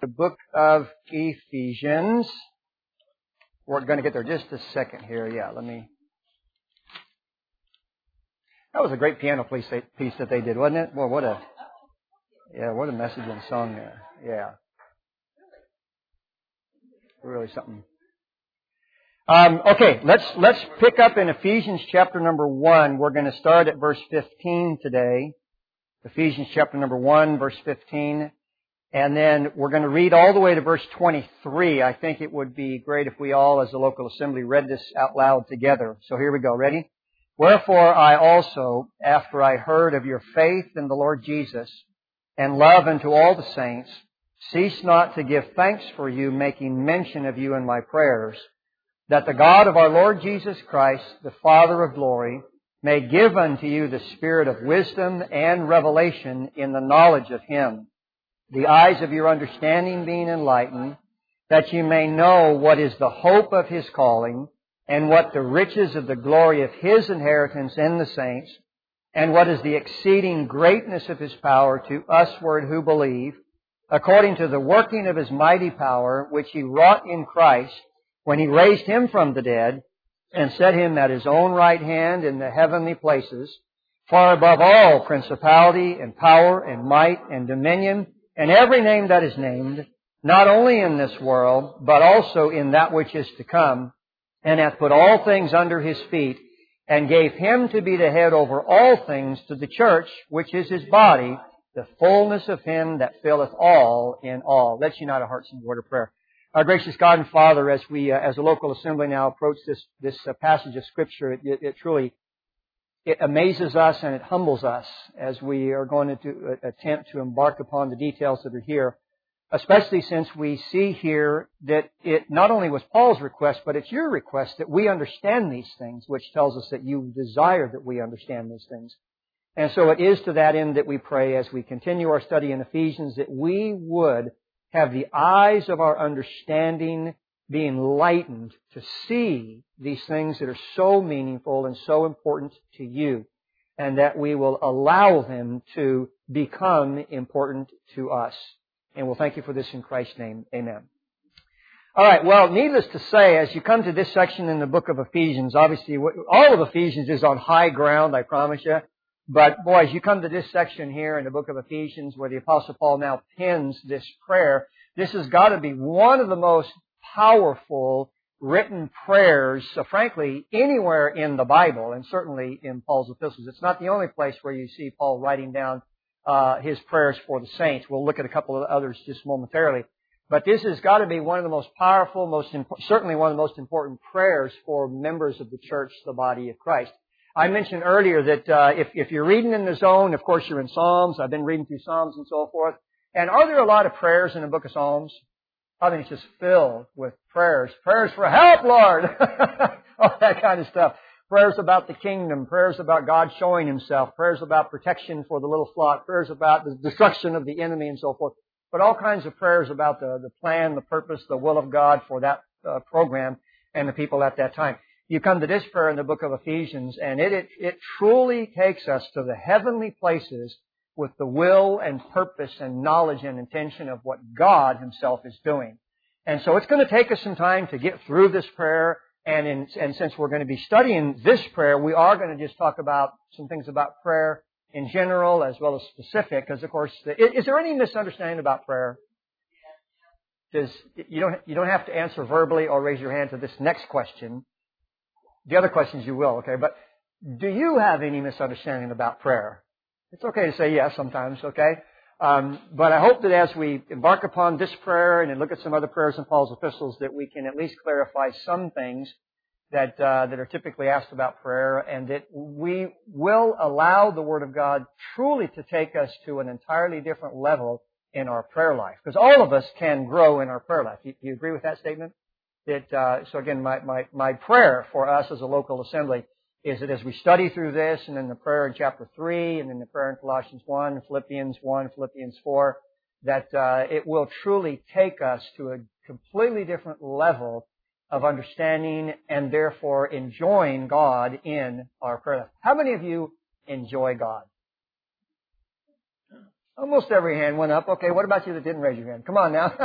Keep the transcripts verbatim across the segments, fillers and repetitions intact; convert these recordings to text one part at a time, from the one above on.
The book of Ephesians. We're going to get there just a second here. Yeah, let me. That was a great piano piece that they did, wasn't it? Well, what a yeah, what a message and song there. Yeah, really something. Um, okay, let's let's pick up in Ephesians chapter number one. We're going to start at verse fifteen today. Ephesians chapter number one, verse fifteen. And then we're going to read all the way to verse twenty-three. I think it would be great if we all, as a local assembly, read this out loud together. So here we go. Ready? Wherefore I also, after I heard of your faith in the Lord Jesus, and love unto all the saints, cease not to give thanks for you, making mention of you in my prayers, that the God of our Lord Jesus Christ, the Father of glory, may give unto you the spirit of wisdom and revelation in the knowledge of Him, the eyes of your understanding being enlightened, that you may know what is the hope of His calling, and what the riches of the glory of His inheritance in the saints, and what is the exceeding greatness of His power to usward who believe, according to the working of His mighty power, which He wrought in Christ, when He raised Him from the dead, and set Him at His own right hand in the heavenly places, far above all principality and power and might and dominion, and every name that is named, not only in this world, but also in that which is to come, and hath put all things under His feet, and gave Him to be the head over all things to the church, which is His body, the fullness of Him that filleth all in all. Let's unite our hearts in a word of prayer. Our gracious God and Father, as we, uh, as a local assembly now approach this, this uh, passage of Scripture, it, it, it truly It amazes us and it humbles us as we are going to do, uh, attempt to embark upon the details that are here, especially since we see here that it not only was Paul's request, but it's your request that we understand these things, which tells us that you desire that we understand these things. And so it is to that end that we pray as we continue our study in Ephesians that we would have the eyes of our understanding be enlightened to see these things that are so meaningful and so important to you, and that we will allow them to become important to us. And we'll thank you for this in Christ's name. Amen. All right, well, needless to say, as you come to this section in the book of Ephesians, obviously all of Ephesians is on high ground, I promise you. But boy, as you come to this section here in the book of Ephesians where the Apostle Paul now pens this prayer, this has got to be one of the most powerful written prayers, so frankly, anywhere in the Bible, and certainly in Paul's epistles. It's not the only place where you see Paul writing down uh, his prayers for the saints. We'll look at a couple of others just momentarily. But this has got to be one of the most powerful, most imp- certainly one of the most important prayers for members of the church, the body of Christ. I mentioned earlier that uh, if, if you're reading in the zone, of course you're in Psalms. I've been reading through Psalms and so forth. And are there a lot of prayers in the book of Psalms? I think it's just filled with prayers. Prayers for help, Lord! All that kind of stuff. Prayers about the kingdom. Prayers about God showing Himself. Prayers about protection for the little flock. Prayers about the destruction of the enemy and so forth. But all kinds of prayers about the, the plan, the purpose, the will of God for that uh, program and the people at that time. You come to this prayer in the book of Ephesians, and it, it, it truly takes us to the heavenly places with the will and purpose and knowledge and intention of what God Himself is doing. And so it's going to take us some time to get through this prayer, and, in, and since we're going to be studying this prayer, we are going to just talk about some things about prayer in general as well as specific, because of course, the, is there any misunderstanding about prayer? Does, you don't, you don't have to answer verbally or raise your hand to this next question. The other questions you will, okay? But do you have any misunderstanding about prayer? It's okay to say yes sometimes, okay? Um, but I hope that as we embark upon this prayer and then look at some other prayers in Paul's epistles, that we can at least clarify some things that uh, that are typically asked about prayer, and that we will allow the Word of God truly to take us to an entirely different level in our prayer life. Because all of us can grow in our prayer life. Do you agree with that statement? That, uh, so again, my, my, my prayer for us as a local assembly is that as we study through this, and then the prayer in chapter three, and then the prayer in Colossians one, Philippians one, Philippians four, that uh, it will truly take us to a completely different level of understanding and therefore enjoying God in our prayer life. How many of you enjoy God? Almost every hand went up. Okay, what about you that didn't raise your hand? Come on now.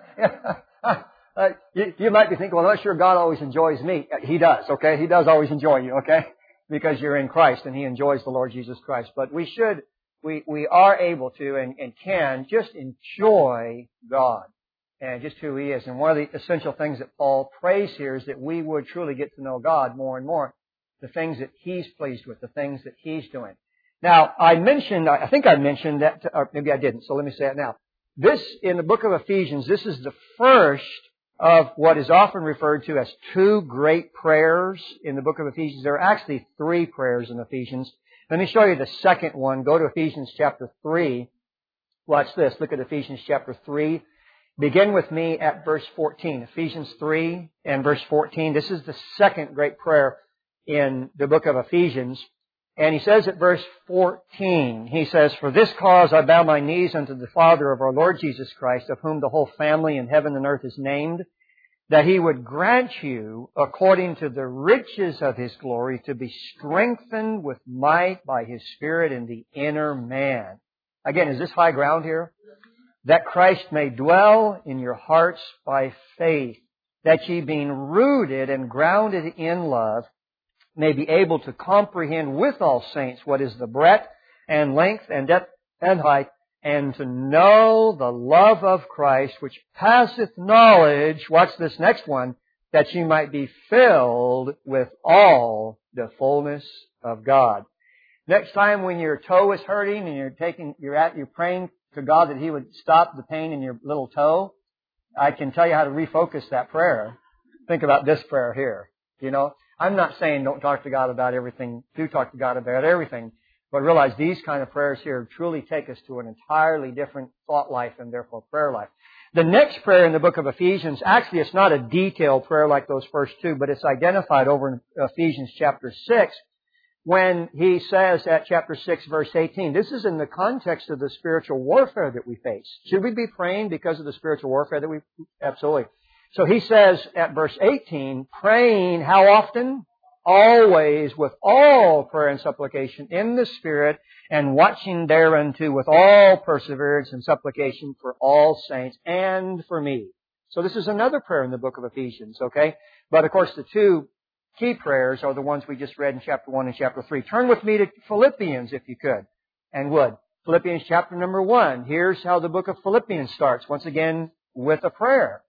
uh, you, you might be thinking, well, I'm not sure God always enjoys me. He does, okay? He does always enjoy you, okay? Because you're in Christ and He enjoys the Lord Jesus Christ. But we should, we, we are able to and, and can just enjoy God and just who He is. And one of the essential things that Paul prays here is that we would truly get to know God more and more. The things that He's pleased with, the things that He's doing. Now, I mentioned, I think I mentioned that, or maybe I didn't, so let me say it now. This, in the book of Ephesians, this is the first of what is often referred to as two great prayers in the book of Ephesians. There are actually three prayers in Ephesians. Let me show you the second one. Go to Ephesians chapter three. Watch this. Look at Ephesians chapter three. Begin with me at verse fourteen. Ephesians three and verse fourteen. This is the second great prayer in the book of Ephesians. And he says at verse fourteen, he says, "For this cause I bow my knees unto the Father of our Lord Jesus Christ, of whom the whole family in heaven and earth is named, that He would grant you, according to the riches of His glory, to be strengthened with might by His Spirit in the inner man." Again, is this high ground here? "That Christ may dwell in your hearts by faith, that ye being rooted and grounded in love, may be able to comprehend with all saints what is the breadth and length and depth and height, and to know the love of Christ, which passeth knowledge," watch this next one, "that ye might be filled with all the fullness of God." Next time when your toe is hurting and you're taking, you're at, you're praying to God that He would stop the pain in your little toe, I can tell you how to refocus that prayer. Think about this prayer here. You know, I'm not saying don't talk to God about everything. Do talk to God about everything. But realize these kind of prayers here truly take us to an entirely different thought life and therefore prayer life. The next prayer in the book of Ephesians, actually it's not a detailed prayer like those first two, but it's identified over in Ephesians chapter six when he says at chapter six verse eighteen, this is in the context of the spiritual warfare that we face. Should we be praying because of the spiritual warfare that we, absolutely. So he says at verse eighteen, praying how often? Always with all prayer and supplication in the Spirit, and watching thereunto with all perseverance and supplication for all saints and for me. So this is another prayer in the book of Ephesians, okay? But of course the two key prayers are the ones we just read in chapter one and chapter three. Turn with me to Philippians if you could, and would. Philippians chapter number one. Here's how the book of Philippians starts. Once again, with a prayer.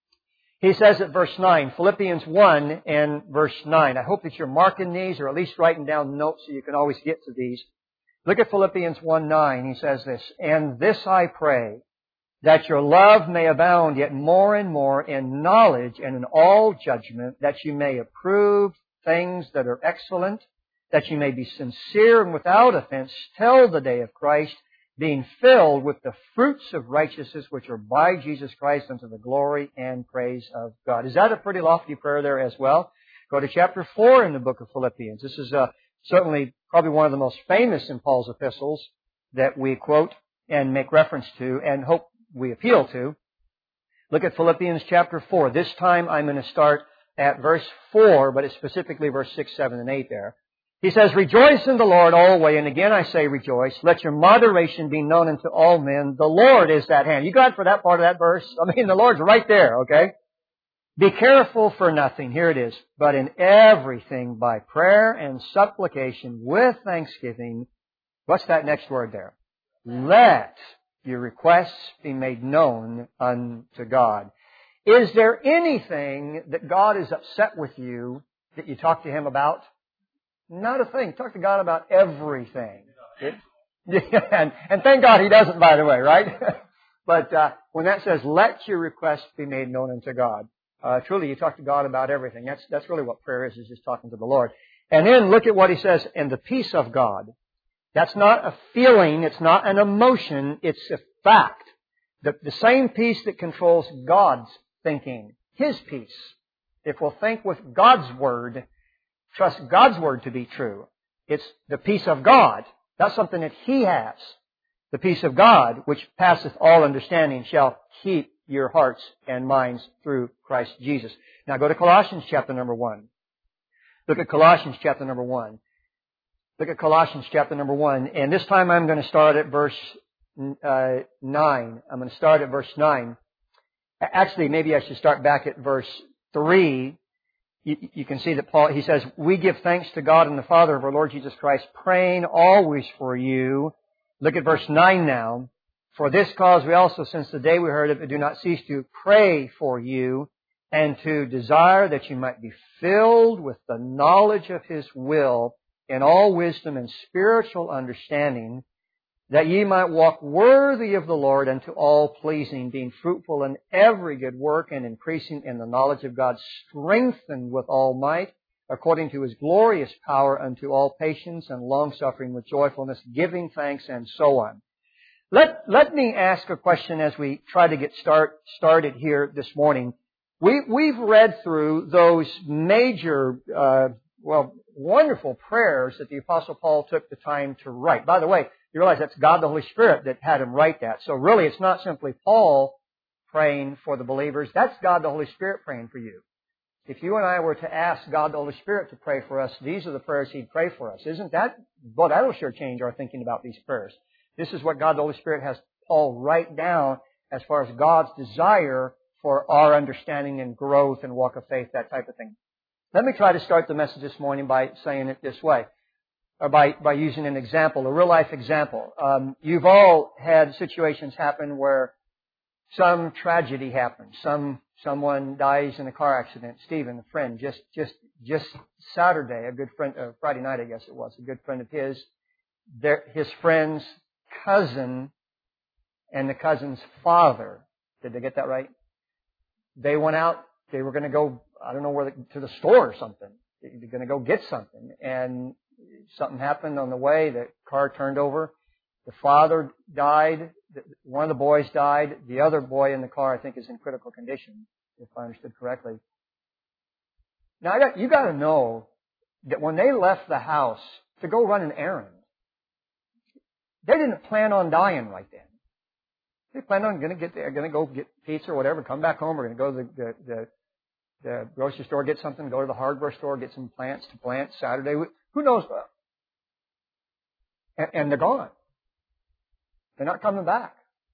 He says at verse nine, Philippians one and verse nine. I hope that you're marking these or at least writing down notes so you can always get to these. Look at Philippians one nine. He says this, "And this I pray, that your love may abound yet more and more in knowledge and in all judgment, that you may approve things that are excellent, that you may be sincere and without offense till the day of Christ, being filled with the fruits of righteousness which are by Jesus Christ unto the glory and praise of God." Is that a pretty lofty prayer there as well? Go to chapter four in the book of Philippians. This is uh, certainly probably one of the most famous in Paul's epistles that we quote and make reference to and hope we appeal to. Look at Philippians chapter four. This time I'm going to start at verse four, but it's specifically verse six, seven, and eight there. He says, "Rejoice in the Lord always," and again I say rejoice. "Let your moderation be known unto all men. The Lord is at hand." You got for that part of that verse? I mean, the Lord's right there, okay? "Be careful for nothing," here it is, "but in everything by prayer and supplication with thanksgiving." What's that next word there? "Let your requests be made known unto God." Is there anything that God is upset with you that you talk to Him about? Not a thing. Talk to God about everything. It, and, and thank God He doesn't, by the way, right? But uh, when that says, "Let your requests be made known unto God," uh, truly you talk to God about everything. That's that's really what prayer is, is just talking to the Lord. And then look at what He says, "And the peace of God." That's not a feeling. It's not an emotion. It's a fact. The, the same peace that controls God's thinking. His peace. If we'll think with God's Word, trust God's Word to be true. It's the peace of God. That's something that He has. The peace of God, which passeth all understanding, shall keep your hearts and minds through Christ Jesus. Now go to Colossians chapter number one. Look at Colossians chapter number one. Look at Colossians chapter number one. And this time I'm going to start at verse uh, nine. I'm going to start at verse nine. Actually, maybe I should start back at verse three. You, you can see that Paul, he says, "We give thanks to God and the Father of our Lord Jesus Christ, praying always for you." Look at verse nine now. "For this cause we also, since the day we heard of it, do not cease to pray for you, and to desire that you might be filled with the knowledge of His will in all wisdom and spiritual understanding, that ye might walk worthy of the Lord unto all pleasing, being fruitful in every good work and increasing in the knowledge of God, strengthened with all might, according to His glorious power, unto all patience and long-suffering with joyfulness, giving thanks," and so on. Let, let me ask a question as we try to get start, started here this morning. We, we've read through those major, uh, well, wonderful prayers that the Apostle Paul took the time to write. By the way, you realize that's God the Holy Spirit that had him write that. So really, it's not simply Paul praying for the believers. That's God the Holy Spirit praying for you. If you and I were to ask God the Holy Spirit to pray for us, these are the prayers He'd pray for us. Isn't that? Well, that'll sure change our thinking about these prayers. This is what God the Holy Spirit has Paul write down as far as God's desire for our understanding and growth and walk of faith, that type of thing. Let me try to start the message this morning by saying it this way, or by, by using an example, a real-life example. Um, you've all had situations happen where some tragedy happens. Some someone dies in a car accident. Stephen, a friend, just just just Saturday, a good friend, uh, Friday night, I guess it was, a good friend of his, their, his friend's cousin and the cousin's father. Did they get that right? They went out. They were going to go, I don't know where, the, to the store or something. They're going to go get something. And something happened on the way. The car turned over. The father died. One of the boys died. The other boy in the car, I think, is in critical condition, if I understood correctly. Now, I got, you got to know that when they left the house to go run an errand, they didn't plan on dying right then. They planned on going to get there, going to go get pizza or whatever, come back home. We're going to go to the, the, the, the grocery store, get something, go to the hardware store, get some plants to plant Saturday. Who knows? And, and they're gone. They're not coming back.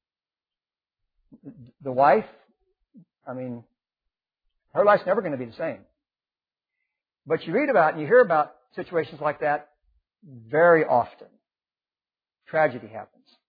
The wife, I mean, her life's never going to be the same. But you read about and you hear about situations like that very often. Tragedy happens.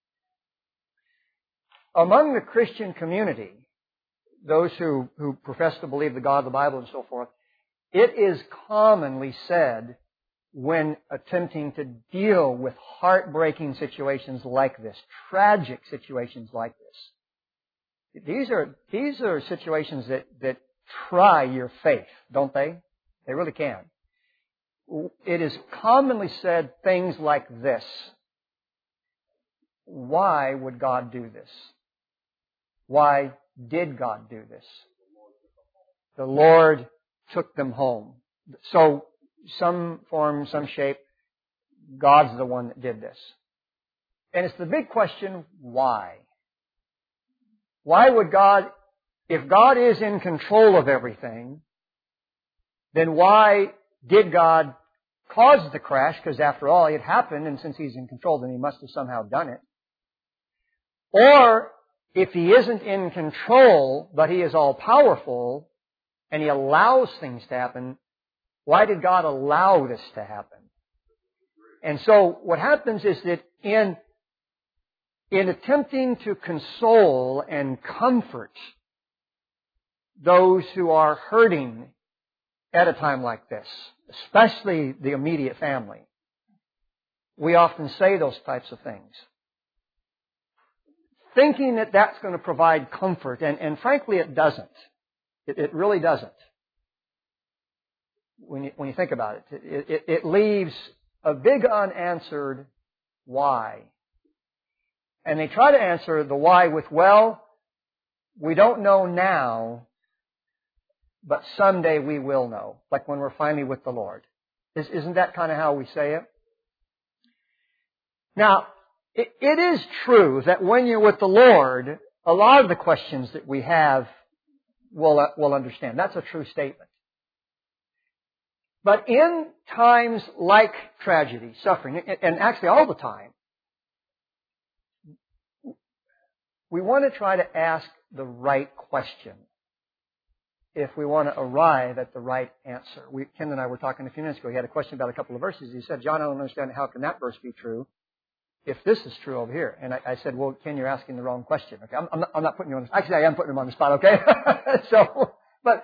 Among the Christian community, those who, who profess to believe the God of the Bible and so forth, it is commonly said when attempting to deal with heartbreaking situations like this, tragic situations like this. These are, these are situations that, that try your faith, don't they? They really can. It is commonly said things like this. Why would God do this? Why did God do this? The Lord took them home. So, some form, some shape, God's the one that did this. And it's the big question, why? Why would God, if God is in control of everything, then why did God cause the crash? Because after all, it happened, and since He's in control, then He must have somehow done it. Or, if He isn't in control, but He is all-powerful, and He allows things to happen, why did God allow this to happen? And so, what happens is that in, in attempting to console and comfort those who are hurting at a time like this, especially the immediate family, we often say those types of things, thinking that that's going to provide comfort, and, and frankly it doesn't. It, it really doesn't. When you, when you think about it, it, it, it leaves a big unanswered why. And they try to answer the why with, well, we don't know now, but someday we will know, like when we're finally with the Lord. Is, isn't that kind of how we say it? Now, it, it is true that when you're with the Lord, a lot of the questions that we have we'll, uh, we'll understand. That's a true statement. But in times like tragedy, suffering, and actually all the time, we want to try to ask the right question if we want to arrive at the right answer. We, Ken and I were talking a few minutes ago. He had a question about a couple of verses. He said, John, I don't understand how can that verse be true if this is true over here. And I, I said, well, Ken, you're asking the wrong question. Okay, I'm, I'm, not, I'm not putting you on the spot. Actually, I am putting him on the spot, okay? so, but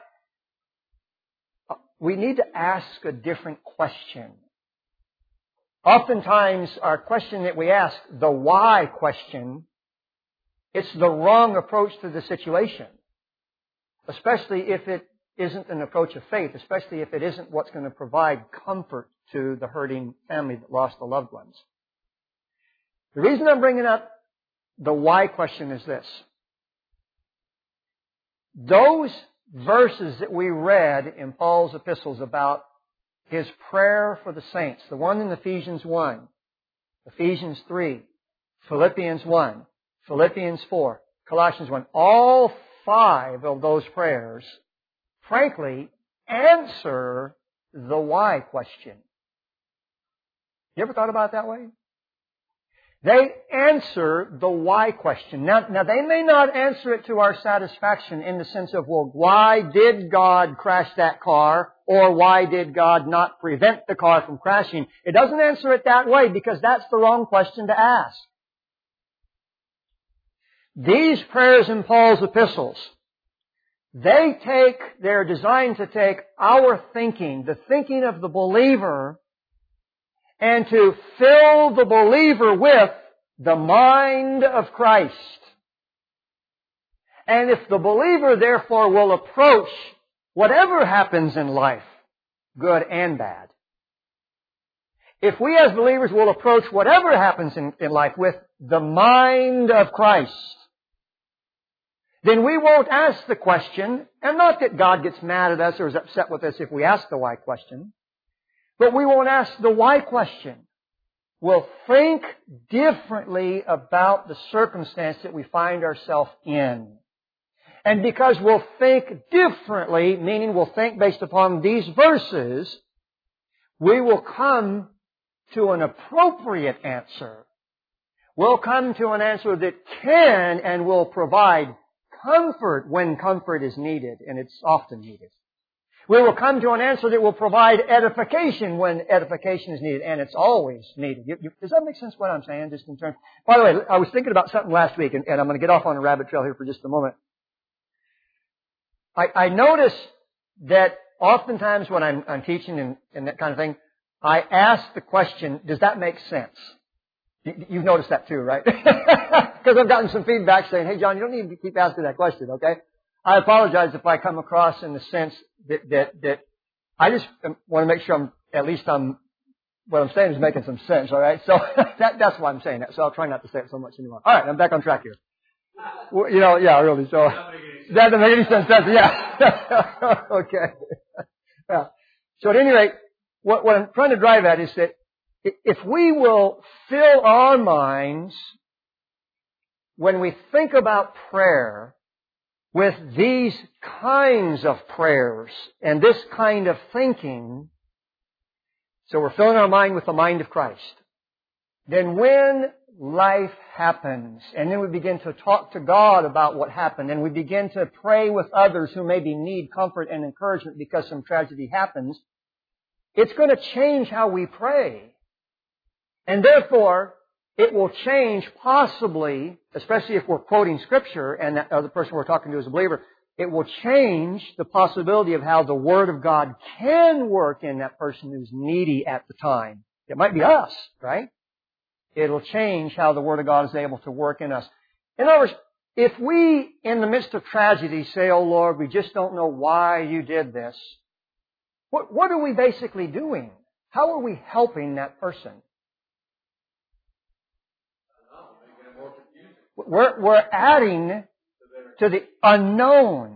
we need to ask a different question. Oftentimes, our question that we ask, the why question, it's the wrong approach to the situation. Especially if it isn't an approach of faith, especially if it isn't what's going to provide comfort to the hurting family that lost the loved ones. The reason I'm bringing up the why question is this. Those verses that we read in Paul's epistles about his prayer for the saints, the one in Ephesians one, Ephesians three, Philippians one, Philippians four, Colossians one, all five of those prayers, frankly, answer the why question. You ever thought about it that way? They answer the why question. Now, now, they may not answer it to our satisfaction in the sense of, well, why did God crash that car? Or why did God not prevent the car from crashing? It doesn't answer it that way because that's the wrong question to ask. These prayers in Paul's epistles, they take, they're designed to take our thinking, the thinking of the believer, and to fill the believer with the mind of Christ. And if the believer, therefore, will approach whatever happens in life, good and bad, if we as believers will approach whatever happens in, in life with the mind of Christ, then we won't ask the question, and not that God gets mad at us or is upset with us if we ask the why question, but we won't ask the why question. We'll think differently about the circumstance that we find ourselves in. And because we'll think differently, meaning we'll think based upon these verses, we will come to an appropriate answer. We'll come to an answer that can and will provide comfort when comfort is needed, and it's often needed. We will come to an answer that will provide edification when edification is needed, and it's always needed. You, you, does that make sense what I'm saying? Just in terms. By the way, I was thinking about something last week, and, and I'm going to get off on a rabbit trail here for just a moment. I, I notice that oftentimes when I'm, I'm teaching and, and that kind of thing, I ask the question, does that make sense? You, you've noticed that too, right? Because I've gotten some feedback saying, hey, John, you don't need to keep asking that question, okay? I apologize if I come across in the sense that, that, that I just want to make sure I'm, at least I'm, what I'm saying is making some sense, all right? So that, that's why I'm saying that. So I'll try not to say it so much anymore. All right, I'm back on track here. Well, you know, yeah, really. So that doesn't make any sense, does it? Yeah. Okay. Yeah. So at any rate, what, what I'm trying to drive at is that if we will fill our minds when we think about prayer with these kinds of prayers and this kind of thinking, so we're filling our mind with the mind of Christ, then when life happens, and then we begin to talk to God about what happened, and we begin to pray with others who maybe need comfort and encouragement because some tragedy happens, it's going to change how we pray. And therefore, it will change possibly, especially if we're quoting Scripture and that other person we're talking to is a believer, it will change the possibility of how the Word of God can work in that person who's needy at the time. It might be us, right? It'll change how the Word of God is able to work in us. In other words, if we, in the midst of tragedy, say, oh Lord, we just don't know why you did this, what, what are we basically doing? How are we helping that person? We're, we're adding to the unknown.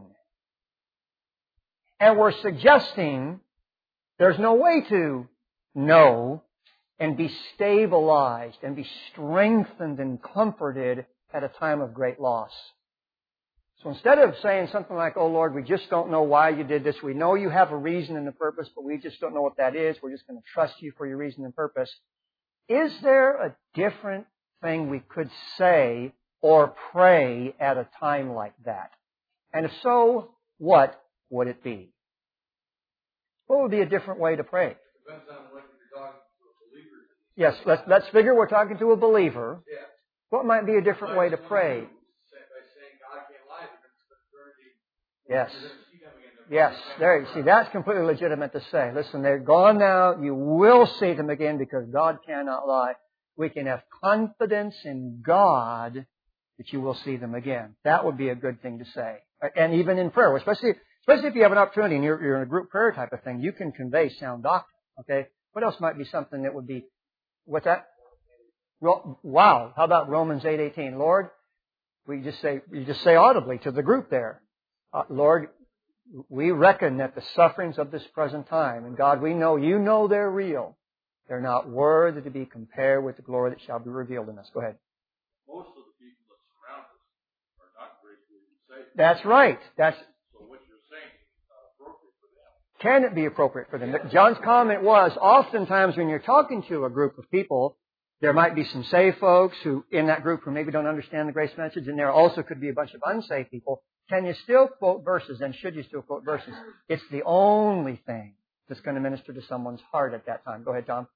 And we're suggesting there's no way to know and be stabilized and be strengthened and comforted at a time of great loss. So instead of saying something like, oh Lord, we just don't know why you did this. We know you have a reason and a purpose, but we just don't know what that is. We're just going to trust you for your reason and purpose. Is there a different thing we could say or pray at a time like that? And if so, what would it be? What would be a different way to pray? Depends on what you're talking to a believer. Yes, let's, let's figure we're talking to a believer. Yeah. What might be a different way to pray? By saying God can't lie, Yes. you're going to see them again. Yes, there you see, that's completely legitimate to say. Listen, they're gone now. You will see them again because God cannot lie. We can have confidence in God that you will see them again. That would be a good thing to say. And even in prayer, especially especially if you have an opportunity and you're, you're in a group prayer type of thing, you can convey sound doctrine. Okay? What else might be something that would be, what's that? Wow. How about Romans eight eighteen? Lord, we just say, you just say audibly to the group there, uh, Lord, we reckon that the sufferings of this present time, and God, we know you know they're real. They're not worthy to be compared with the glory that shall be revealed in us. Go ahead. Most of the people that surround us are not greatly saved. That's right. That's So what you're saying is not appropriate for them. Can it be appropriate for them? John's comment was, oftentimes when you're talking to a group of people, there might be some saved folks who, in that group, who maybe don't understand the grace message, and there also could be a bunch of unsaved people. Can you still quote verses, and should you still quote verses? It's the only thing that's going to minister to someone's heart at that time. Go ahead, Tom.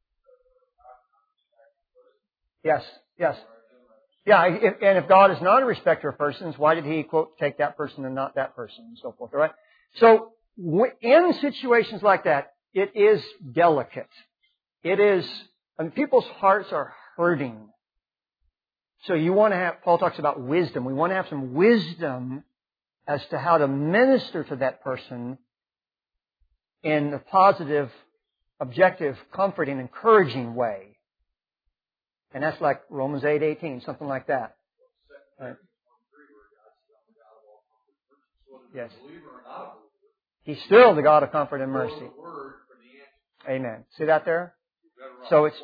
Yes, yes. Yeah, if, and if God is not a respecter of persons, why did He, quote, take that person and not that person, and so forth, all right? So, in situations like that, it is delicate. It is, I mean, people's hearts are hurting. So you want to have, Paul talks about wisdom. We want to have some wisdom as to how to minister to that person in a positive, objective, comforting, encouraging way. And that's like Romans eight eighteen, something like that. Right. Yes. He's still the God of comfort and mercy. Amen. See that there? So it's...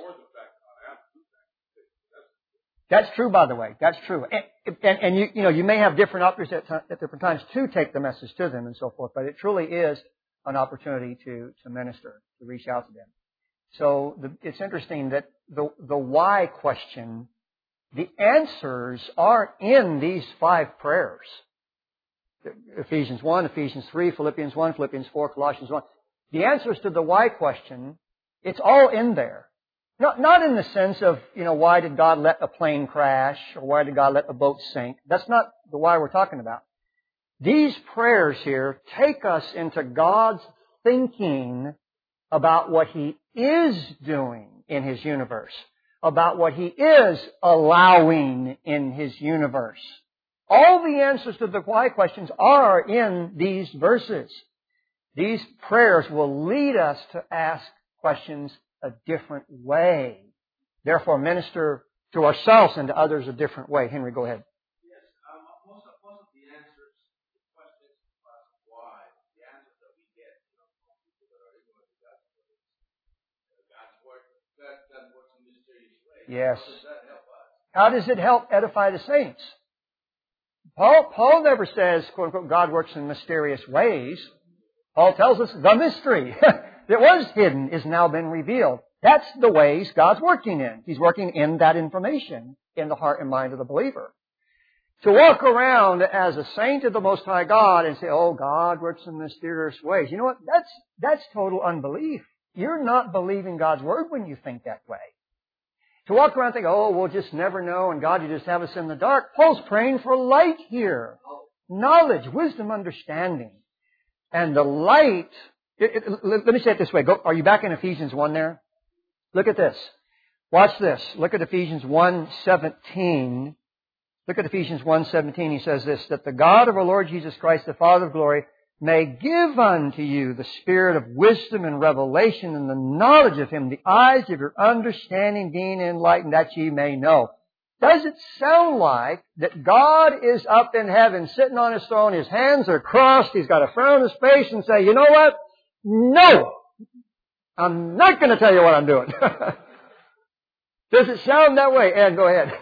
That's true, by the way. That's true. And, and, and you, you know, you may have different opportunities at, at different times to take the message to them and so forth, but it truly is an opportunity to, to minister, to reach out to them. So the, it's interesting that the, the why question, the answers are in these five prayers. Ephesians one, Ephesians three, Philippians one, Philippians four, Colossians one. The answers to the why question, it's all in there. Not, not in the sense of, you know, why did God let a plane crash or why did God let a boat sink? That's not the why we're talking about. These prayers here take us into God's thinking about what He is doing in His universe, about what He is allowing in His universe. All the answers to the why questions are in these verses. These prayers will lead us to ask questions a different way. Therefore, minister to ourselves and to others a different way. Henry, go ahead. Yes, um, most, of, most of the answers to questions about why, the answers that we get, you know, from people that are ignorant of God's word, God's word, God, God works in mysterious ways. Yes. How does that help us? How does it help edify the saints? Paul, Paul never says, quote unquote, God works in mysterious ways. Paul tells us the mystery that was hidden is now been revealed. That's the ways God's working in. He's working in that information in the heart and mind of the believer. To walk around as a saint of the Most High God and say, oh, God works in mysterious ways. You know what? That's, that's total unbelief. You're not believing God's Word when you think that way. To walk around and think, oh, we'll just never know and God, you just have us in the dark. Paul's praying for light here. Knowledge, wisdom, understanding. And the light... It, it, let me say it this way. Go, are you back in Ephesians one there? Look at this. Watch this. Look at Ephesians one seventeen. Look at Ephesians one seventeen. He says this, that the God of our Lord Jesus Christ, the Father of glory, may give unto you the spirit of wisdom and revelation and the knowledge of Him, the eyes of your understanding being enlightened, that ye may know. Does it sound like that God is up in heaven, sitting on His throne, His hands are crossed, He's got a frown on His face and say, you know what? No! I'm not going to tell you what I'm doing. Does it sound that way? Ed, go ahead.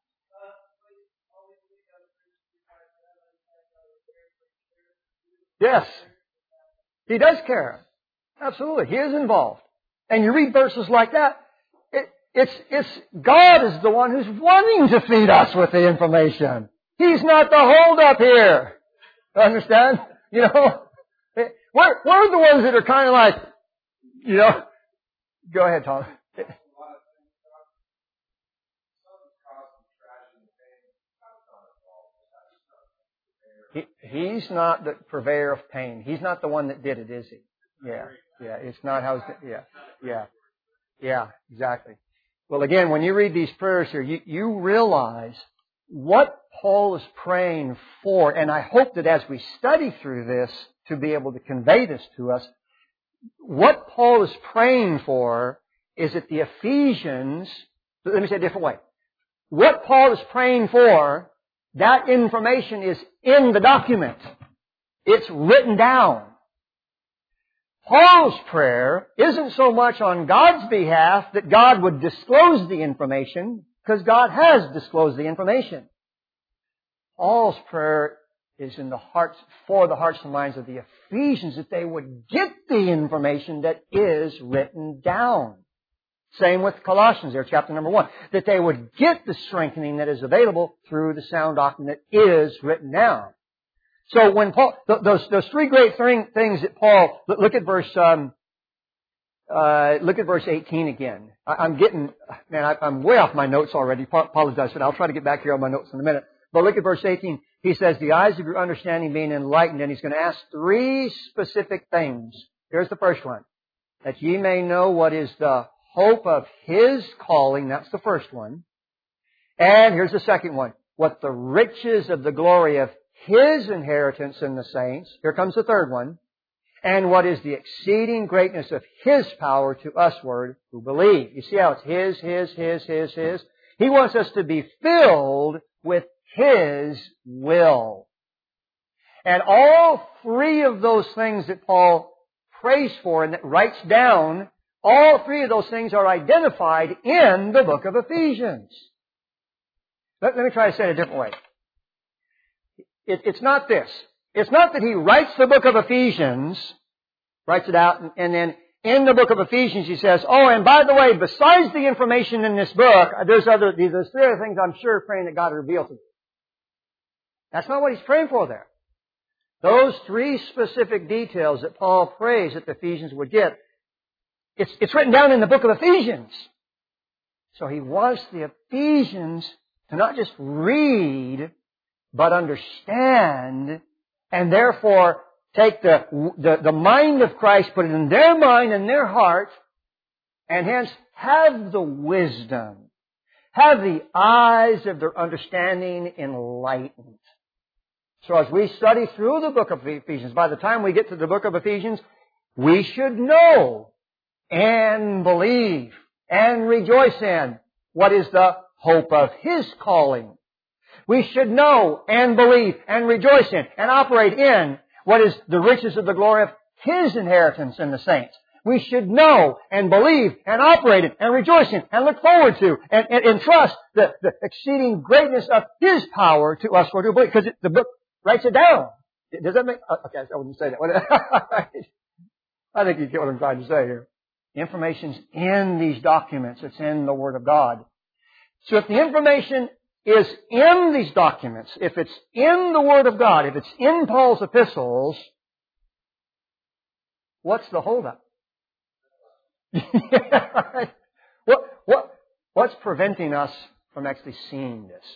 Yes. He does care. Absolutely. He is involved. And you read verses like that, it, It's, it's, God is the one who's wanting to feed us with the information. He's not the holdup here. Understand? You know? We're, we're the ones that are kind of like, you know, go ahead, Tom. He, he's not the purveyor of pain. He's not the one that did it, is he? Yeah, yeah. It's not how. It's, yeah, yeah, yeah. Exactly. Well, again, when you read these prayers here, you, you realize what Paul is praying for, and I hope that as we study through this, to be able to convey this to us, what Paul is praying for is that the Ephesians. Let me say it a different way. What Paul is praying for, that information is in the document. It's written down. Paul's prayer isn't so much on God's behalf that God would disclose the information, because God has disclosed the information. Paul's prayer is in the hearts, for the hearts and minds of the Ephesians, that they would get the information that is written down. Same with Colossians there, chapter number one. That they would get the strengthening that is available through the sound doctrine that is written down. So when Paul, those, those three great things that Paul, look at verse, um, uh, look at verse eighteen again. I, I'm getting, man, I, I'm way off my notes already. Apologize for that. I'll try to get back here on my notes in a minute. But look at verse eighteen. He says, the eyes of your understanding being enlightened, and he's going to ask three specific things. Here's the first one. That ye may know what is the hope of His calling. That's the first one. And here's the second one. What the riches of the glory of His inheritance in the saints. Here comes the third one. And what is the exceeding greatness of His power to usward who believe. You see how it's His, His, His, His, His. He wants us to be filled with His will. And all three of those things that Paul prays for and that writes down, all three of those things are identified in the book of Ephesians. Let, let me try to say it a different way. It, it's not this. It's not that he writes the book of Ephesians, writes it out, and, and then in the book of Ephesians he says, oh, and by the way, besides the information in this book, there's other, there's three other things I'm sure praying that God will reveal to me. That's not what he's praying for there. Those three specific details that Paul prays that the Ephesians would get, it's, it's written down in the book of Ephesians. So he wants the Ephesians to not just read, but understand, and therefore take the, the, the mind of Christ, put it in their mind and their heart, and hence have the wisdom, have the eyes of their understanding enlightened. So as we study through the book of Ephesians, by the time we get to the book of Ephesians, we should know and believe and rejoice in what is the hope of His calling. We should know and believe and rejoice in and operate in what is the riches of the glory of His inheritance in the saints. We should know and believe and operate in and rejoice in and look forward to and, and, and trust the, the exceeding greatness of His power to us who do believe. Because the book writes it down. Does that make... Okay, I wouldn't say that. I think you get what I'm trying to say here. The information's in these documents. It's in the Word of God. So if the information is in these documents, if it's in the Word of God, if it's in Paul's epistles, what's the holdup? what, what, what's preventing us from actually seeing this?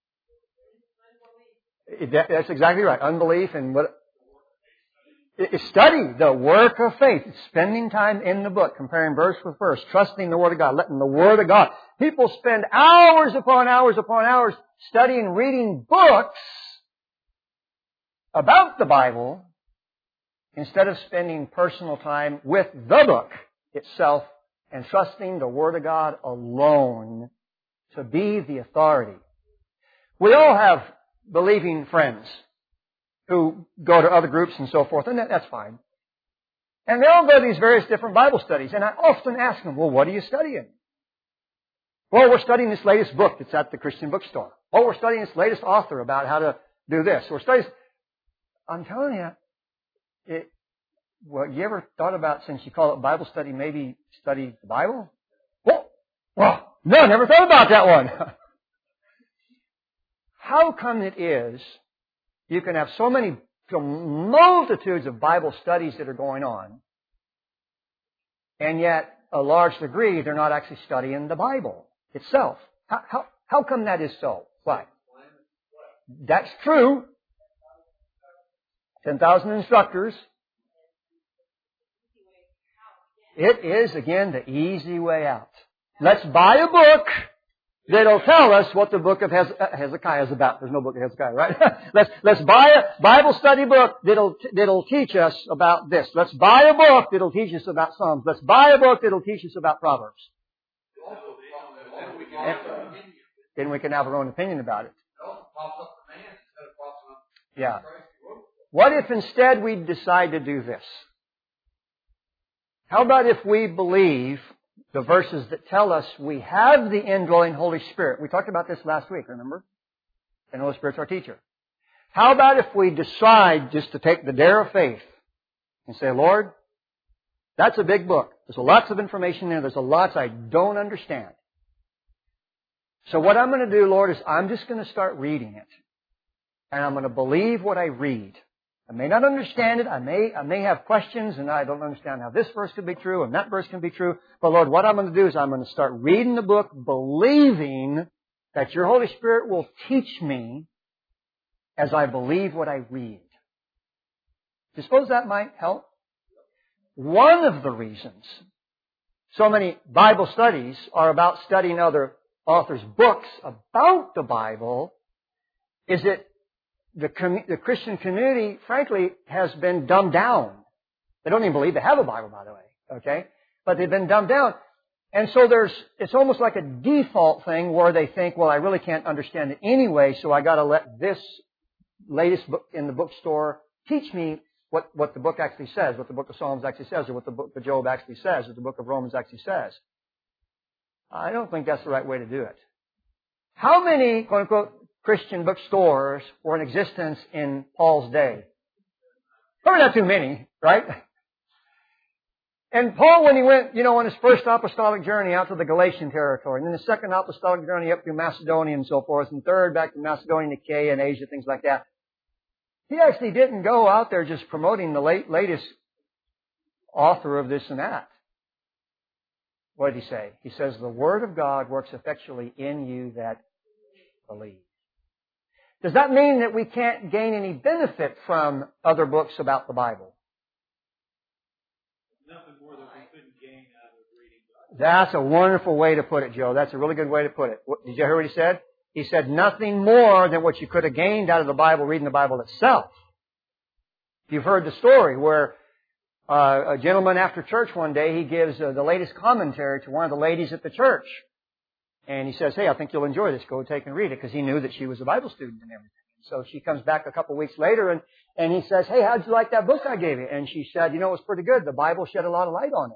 It, that, that's exactly right. Unbelief and what... It, study the work of faith. It's spending time in the book, comparing verse with verse, trusting the Word of God, letting the Word of God. People spend hours upon hours upon hours studying, reading books about the Bible instead of spending personal time with the book itself and trusting the Word of God alone to be the authority. We all have believing friends who go to other groups and so forth, and that, that's fine. And they all go to these various different Bible studies, and I often ask them, well, what are you studying? Well, we're studying this latest book that's at the Christian bookstore. Oh, we're studying this latest author about how to do this. We're studying... I'm telling you, it, well, you ever thought about, since you call it Bible study, maybe study the Bible? Well, well No, I never thought about that one. How come it is you can have so many, so multitudes of Bible studies that are going on, and yet, a large degree, they're not actually studying the Bible itself? How, how, how come that is so? Why? That's true. ten thousand instructors. It is, again, the easy way out. Let's buy a book that'll tell us what the book of Hezekiah is about. There's no book of Hezekiah, right? let's, let's buy a Bible study book that'll, that'll teach us about this. Let's buy a book that'll teach us about Psalms. Let's buy a book that'll teach us about Proverbs. And then we can have our own opinion about it. Yeah. What if instead we decide to do this? How about if we believe the verses that tell us we have the indwelling Holy Spirit? We talked about this last week, remember? And the Holy Spirit's our teacher. How about if we decide just to take the dare of faith and say, Lord, that's a big book. There's lots of information there. There's a lot I don't understand. So what I'm going to do, Lord, is I'm just going to start reading it. And I'm going to believe what I read. I may not understand it. I may, I may have questions, and I don't understand how this verse could be true and that verse can be true. But Lord, what I'm going to do is I'm going to start reading the book, believing that Your Holy Spirit will teach me as I believe what I read. Do you suppose that might help? One of the reasons so many Bible studies are about studying other authors' books about the Bible is that The, com- the Christian community, frankly, has been dumbed down. They don't even believe they have a Bible, by the way. Okay? But they've been dumbed down. And so there's, it's almost like a default thing where they think, well, I really can't understand it anyway, so I gotta let this latest book in the bookstore teach me what, what the book actually says, what the book of Psalms actually says, or what the book of Job actually says, what the book of Romans actually says. I don't think that's the right way to do it. How many, quote unquote, Christian bookstores were in existence in Paul's day? Probably not too many, right? And Paul, when he went, you know, on his first apostolic journey out to the Galatian territory, and then the second apostolic journey up through Macedonia and so forth, and third back to Macedonia, Achaia, and Asia, things like that, he actually didn't go out there just promoting the late, latest author of this and that. What did he say? He says, the Word of God works effectually in you that believe. Does that mean that we can't gain any benefit from other books about the Bible? Nothing more than we couldn't gain out of reading the Bible. That's a wonderful way to put it, Joe. That's a really good way to put it. What, did you hear what he said? He said nothing more than what you could have gained out of the Bible reading the Bible itself. You've heard the story where uh, a gentleman after church one day, he gives uh, the latest commentary to one of the ladies at the church. And he says, hey, I think you'll enjoy this. Go take and read it, because he knew that she was a Bible student and everything. So she comes back a couple of weeks later, and, and he says, hey, how'd you like that book I gave you? And she said, you know, it was pretty good. The Bible shed a lot of light on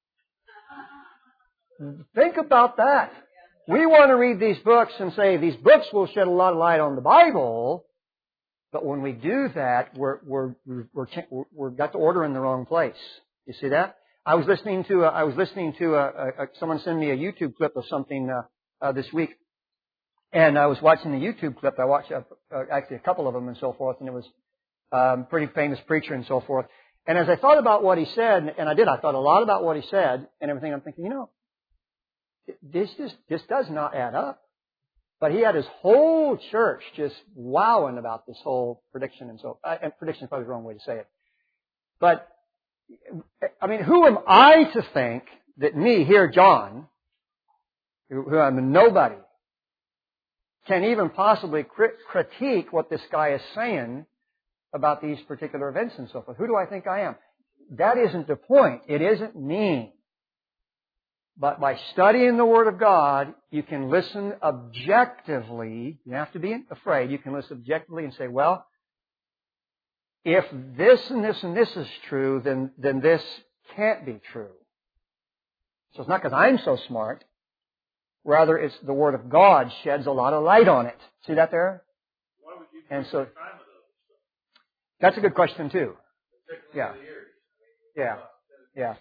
it. Think about that. We want to read these books and say these books will shed a lot of light on the Bible, but when we do that, we're we're we're, we're, we're got the order in the wrong place. You see that? I was listening to a, I was listening to a, a, someone send me a YouTube clip of something uh, uh, this week, and I was watching the YouTube clip. I watched uh, uh, actually a couple of them and so forth, and it was um, pretty famous preacher and so forth. And as I thought about what he said, and I did, I thought a lot about what he said and everything. I'm thinking, you know, this just this does not add up. But he had his whole church just wowing about this whole prediction and so. Uh, and prediction is probably the wrong way to say it, but I mean, who am I to think that me here, John, who I'm a nobody, can even possibly crit- critique what this guy is saying about these particular events and so forth? Who do I think I am? That isn't the point. It isn't me. But by studying the Word of God, you can listen objectively. You don't have to be afraid. You can listen objectively and say, well, if this and this and this is true, then, then this can't be true. So it's not because I'm so smart. Rather, it's the Word of God sheds a lot of light on it. See that there? Why would you and so, time of those? that's a good question too. Yeah. Yeah. Yeah.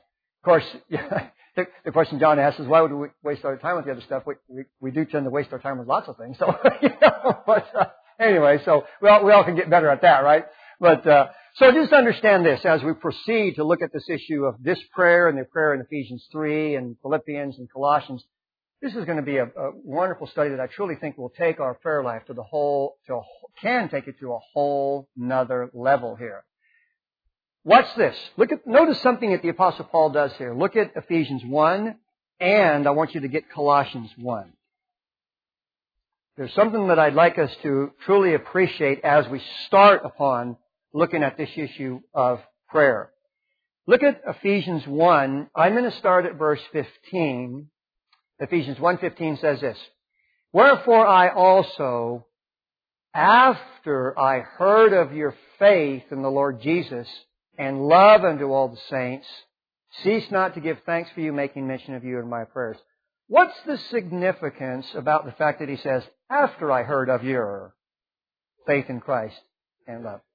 course, the, the question John asks is, why would we waste our time with the other stuff? We, we, we do tend to waste our time with lots of things. So, you know, but uh, anyway, so we all, we all can get better at that, right? But uh, so just understand this as we proceed to look at this issue of this prayer and the prayer in Ephesians three and Philippians and Colossians. This is going to be a, a wonderful study that I truly think will take our prayer life to the whole, to a, can take it to a whole nother level here. Watch this. Look at, notice something that the Apostle Paul does here. Look at Ephesians one, and I want you to get Colossians one. There's something that I'd like us to truly appreciate as we start upon looking at this issue of prayer. Look at Ephesians one. I'm going to start at verse fifteen. Ephesians one fifteen says this, "Wherefore I also, after I heard of your faith in the Lord Jesus and love unto all the saints, cease not to give thanks for you, making mention of you in my prayers." What's the significance about the fact that he says, after I heard of your faith in Christ and love?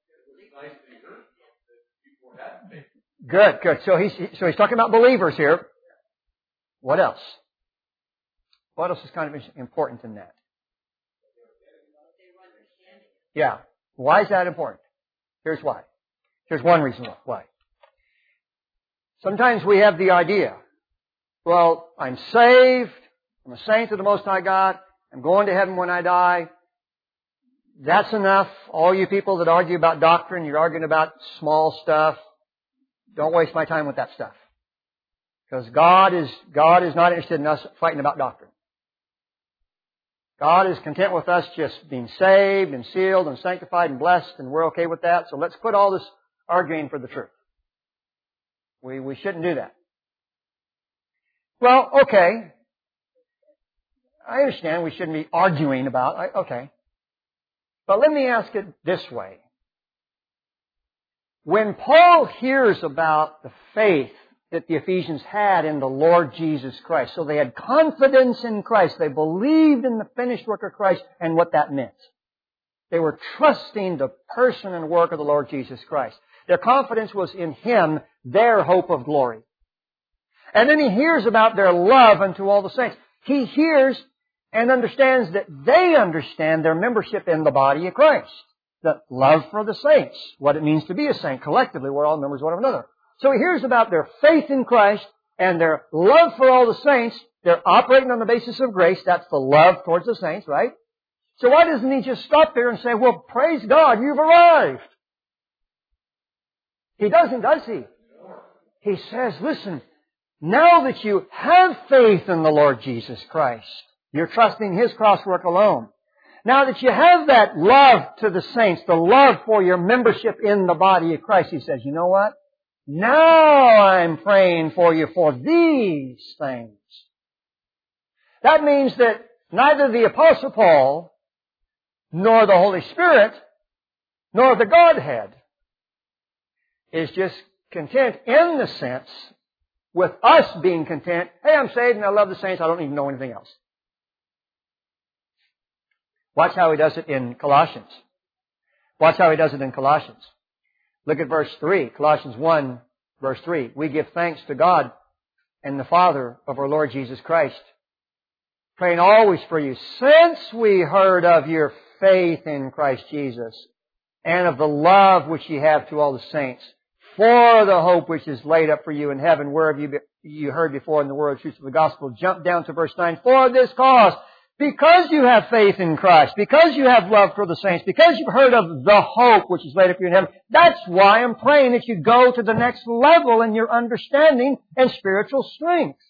Good, good. So he's, so he's talking about believers here. What else? What else is kind of important in that? Yeah. Why is that important? Here's why. Here's one reason why. Sometimes we have the idea, well, I'm saved, I'm a saint of the Most High God, I'm going to heaven when I die. That's enough. All you people that argue about doctrine, you're arguing about small stuff. Don't waste my time with that stuff. Because God is, God is not interested in us fighting about doctrine. God is content with us just being saved and sealed and sanctified and blessed, and we're okay with that. So let's quit all this arguing for the truth. We, we shouldn't do that. Well, okay. I understand we shouldn't be arguing about, I, okay. But let me ask it this way. When Paul hears about the faith that the Ephesians had in the Lord Jesus Christ, so they had confidence in Christ, they believed in the finished work of Christ and what that meant. They were trusting the person and work of the Lord Jesus Christ. Their confidence was in Him, their hope of glory. And then he hears about their love unto all the saints. He hears and understands that they understand their membership in the body of Christ. The love for the saints, what it means to be a saint. Collectively, we're all members one of another. So he hears about their faith in Christ and their love for all the saints. They're operating on the basis of grace. That's the love towards the saints, right? So why doesn't he just stop there and say, well, praise God, you've arrived? He doesn't, does he? He says, listen, now that you have faith in the Lord Jesus Christ, you're trusting His cross work alone. Now that you have that love to the saints, the love for your membership in the body of Christ, he says, you know what? Now I'm praying for you for these things. That means that neither the Apostle Paul, nor the Holy Spirit, nor the Godhead is just content in the sense with us being content. Hey, I'm saved and I love the saints. I don't even know anything else. Watch how he does it in Colossians. Watch how he does it in Colossians. Look at verse three. Colossians one, verse three. We give thanks to God and the Father of our Lord Jesus Christ, praying always for you, since we heard of your faith in Christ Jesus and of the love which you have to all the saints, for the hope which is laid up for you in heaven, wherever you, be, you heard before in the word of truth of the gospel. Jump down to verse nine. For this cause, because you have faith in Christ, because you have love for the saints, because you've heard of the hope which is laid up for you in heaven, that's why I'm praying that you go to the next level in your understanding and spiritual strength.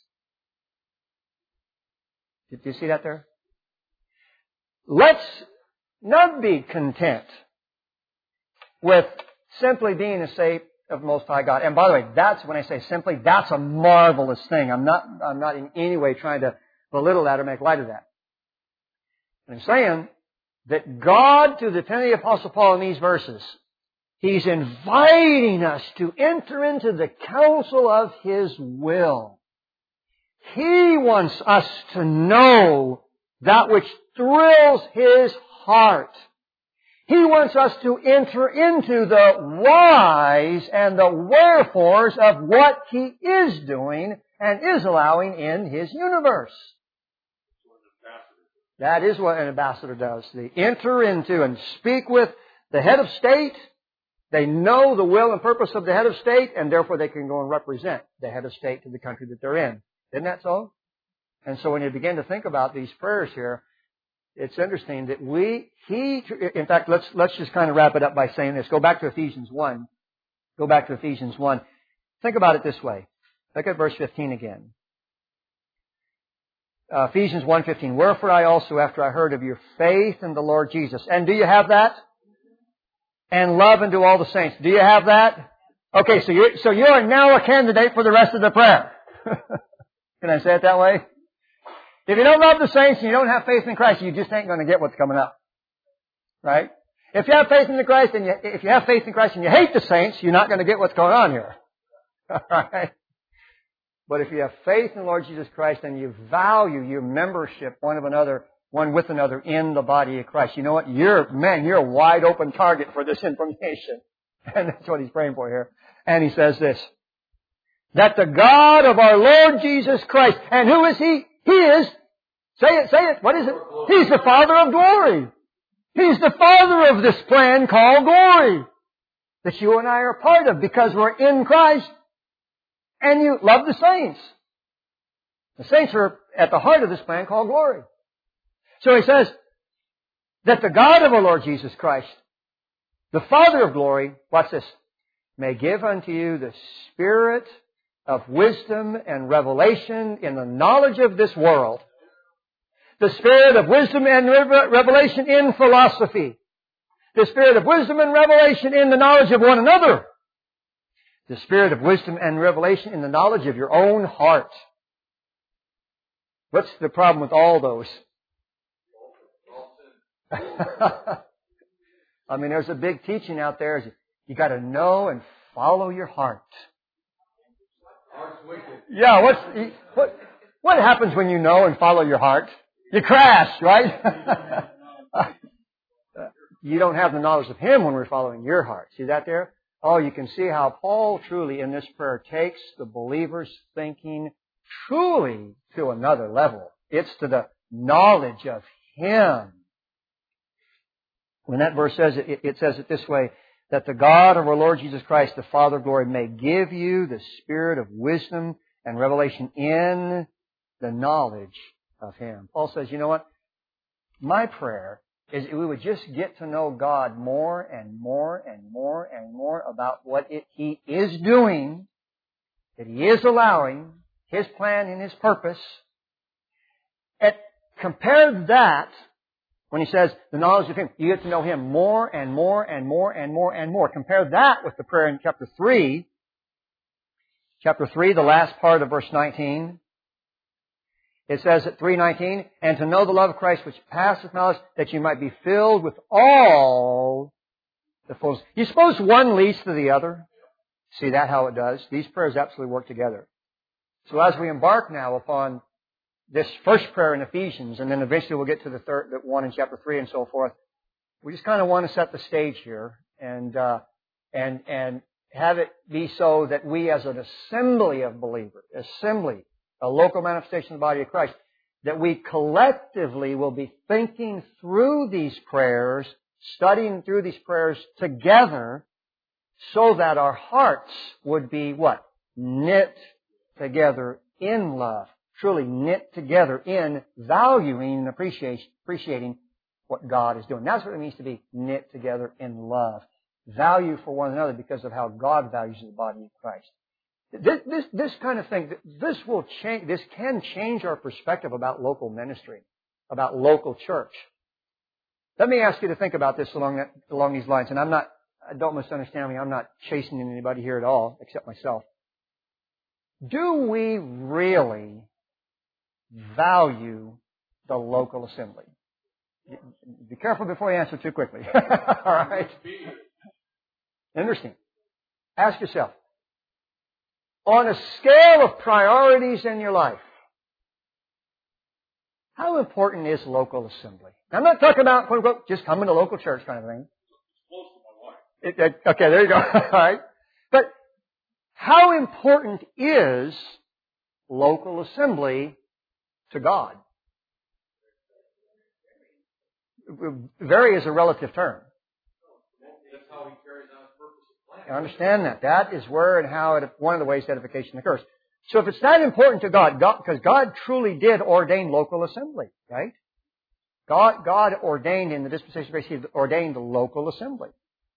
Did you see that there? Let's not be content with simply being a saved of the Most High God. And by the way, that's when I say simply, that's a marvelous thing. I'm not, I'm not in any way trying to belittle that or make light of that. I'm saying that God, to the pen of the Apostle Paul in these verses, He's inviting us to enter into the counsel of His will. He wants us to know that which thrills His heart. He wants us to enter into the whys and the wherefores of what He is doing and is allowing in His universe. That is what an ambassador does. They enter into and speak with the head of state. They know the will and purpose of the head of state, and therefore they can go and represent the head of state to the country that they're in. Isn't that so? And so when you begin to think about these prayers here, it's interesting that we, he, in fact, let's, let's just kind of wrap it up by saying this. Go back to Ephesians one. Go back to Ephesians one. Think about it this way. Look at verse fifteen again. Uh, Ephesians one fifteen. Wherefore I also, after I heard of your faith in the Lord Jesus. And do you have that? And love unto all the saints. Do you have that? Okay, so you so you are now a candidate for the rest of the prayer. Can I say it that way? If you don't love the saints and you don't have faith in Christ, you just ain't going to get what's coming up. Right? If you have faith in the Christ and you, if you have faith in Christ and you hate the saints, you're not going to get what's going on here. All right? But if you have faith in the Lord Jesus Christ and you value your membership one of another, one with another in the body of Christ, you know what? You're, man, you're a wide open target for this information. And that's what he's praying for here. And he says this, that the God of our Lord Jesus Christ, and who is He? He is, say it, say it, what is it? He's the Father of glory. He's the Father of this plan called glory that you and I are a part of because we're in Christ. And you love the saints. The saints are at the heart of this plan called glory. So he says that the God of our Lord Jesus Christ, the Father of glory, watch this, may give unto you the spirit of wisdom and revelation in the knowledge of this world. The spirit of wisdom and revelation in philosophy. The spirit of wisdom and revelation in the knowledge of one another. The spirit of wisdom and revelation in the knowledge of your own heart. What's the problem with all those? I mean, there's a big teaching out there. Is you got to know and follow your heart. Yeah, what's what? What happens when you know and follow your heart? You crash, right? You don't have the knowledge of Him when we're following your heart. See that there? Oh, you can see how Paul truly in this prayer takes the believer's thinking truly to another level. It's to the knowledge of Him. When that verse says it, it says it this way, that the God of our Lord Jesus Christ, the Father of glory, may give you the spirit of wisdom and revelation in the knowledge of Him. Paul says, you know what? My prayer is that we would just get to know God more and more and more and more about what it, He is doing, that He is allowing, His plan and His purpose. And compare that, when He says the knowledge of Him, you get to know Him more and more and more and more and more. Compare that with the prayer in chapter three. Chapter three, the last part of verse nineteen. It says at three nineteen, and to know the love of Christ which passeth knowledge, that you might be filled with all the fullness. You suppose one leads to the other? See that how it does? These prayers absolutely work together. So as we embark now upon this first prayer in Ephesians, and then eventually we'll get to the third, the one in chapter three and so forth, we just kind of want to set the stage here and uh, and and have it be so that we as an assembly of believers, assembly, a local manifestation of the body of Christ, that we collectively will be thinking through these prayers, studying through these prayers together, so that our hearts would be what? Knit together in love. Truly knit together in valuing and appreciating, appreciating what God is doing. That's what it means to be knit together in love. Value for one another because of how God values the body of Christ. This, this, this kind of thing, this will change, this can change our perspective about local ministry, about local church. Let me ask you to think about this along that, along these lines. And I'm not, don't misunderstand me, I'm not chasing anybody here at all, except myself. Do we really value the local assembly? Be careful before you answer too quickly. All right? Interesting. Ask yourself, on a scale of priorities in your life, how important is local assembly? Now, I'm not talking about, quote unquote, just coming to local church kind of thing. It, it, okay, there you go. All right. But how important is local assembly to God? Very is a relative term. That's how He carries out His purpose and plan. I understand that. That is where and how it, one of the ways edification occurs. So if it's that important to God, God, because God truly did ordain local assembly, right? God, God ordained in the dispensation of grace, He ordained the local assembly.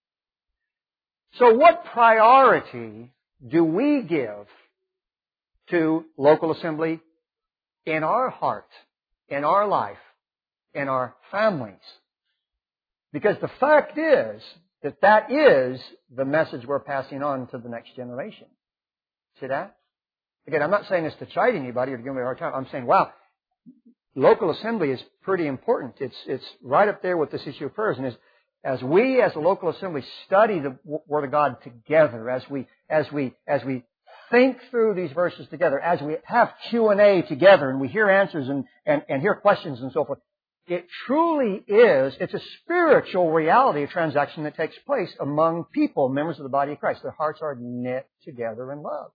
So what priority do we give to local assembly in our heart, in our life, in our families? Because the fact is that that is the message we're passing on to the next generation. See that? Again, I'm not saying this to chide anybody or to give me a hard time. I'm saying, wow, local assembly is pretty important. It's it's right up there with this issue of prayers. And as, as we, as a local assembly, study the Word of God together, as we as we as we think through these verses together, as we have Q and A together, and we hear answers and, and, and hear questions and so forth, it truly is, it's a spiritual reality, a transaction that takes place among people, members of the body of Christ. Their hearts are knit together in love.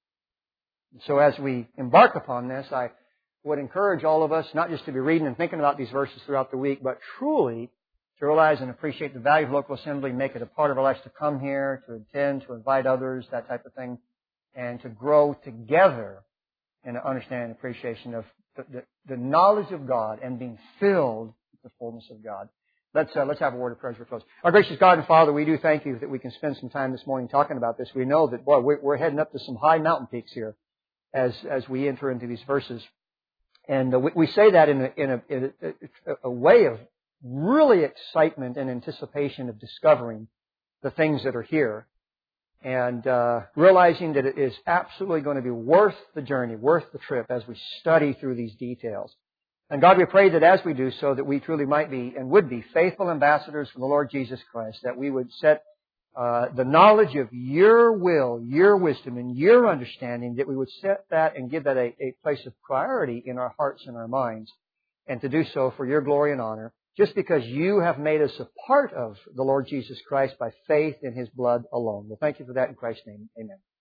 So as we embark upon this, I would encourage all of us not just to be reading and thinking about these verses throughout the week, but truly to realize and appreciate the value of local assembly, make it a part of our lives to come here, to attend, to invite others, that type of thing, and to grow together in an understanding and appreciation of the, the, the knowledge of God and being filled with the fullness of God. Let's uh, let's have a word of prayer as we close. Our gracious God and Father, we do thank You that we can spend some time this morning talking about this. We know that, boy, we're heading up to some high mountain peaks here as as we enter into these verses. And uh, we, we say that in a, in, a, in a, a way of really excitement and anticipation of discovering the things that are here. And uh, realizing that it is absolutely going to be worth the journey, worth the trip as we study through these details. And God, we pray that as we do so, that we truly might be and would be faithful ambassadors for the Lord Jesus Christ, that we would set uh, the knowledge of Your will, Your wisdom, and Your understanding, that we would set that and give that a, a place of priority in our hearts and our minds, and to do so for Your glory and honor, just because You have made us a part of the Lord Jesus Christ by faith in His blood alone. Well, thank You for that in Christ's name. Amen.